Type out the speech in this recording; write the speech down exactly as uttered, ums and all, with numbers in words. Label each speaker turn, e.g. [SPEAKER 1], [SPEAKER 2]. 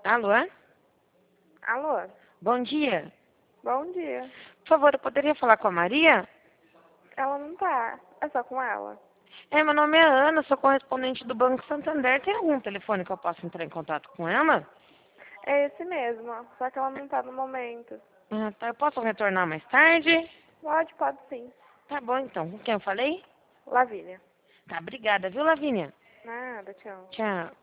[SPEAKER 1] Alô?
[SPEAKER 2] Alô?
[SPEAKER 1] Bom dia.
[SPEAKER 2] Bom dia.
[SPEAKER 1] Por favor, eu poderia falar com a Maria?
[SPEAKER 2] Ela não tá. É só com ela.
[SPEAKER 1] É, meu nome é Ana, sou correspondente do Banco Santander. Tem algum telefone que eu possa entrar em contato com ela?
[SPEAKER 2] É esse mesmo, só que ela não tá no momento.
[SPEAKER 1] Ah, tá. Eu posso retornar mais tarde?
[SPEAKER 2] Pode, pode sim.
[SPEAKER 1] Tá bom, então. Com quem eu falei?
[SPEAKER 2] Lavínia.
[SPEAKER 1] Tá, obrigada, viu, Lavínia?
[SPEAKER 2] Nada, tchau.
[SPEAKER 1] Tchau.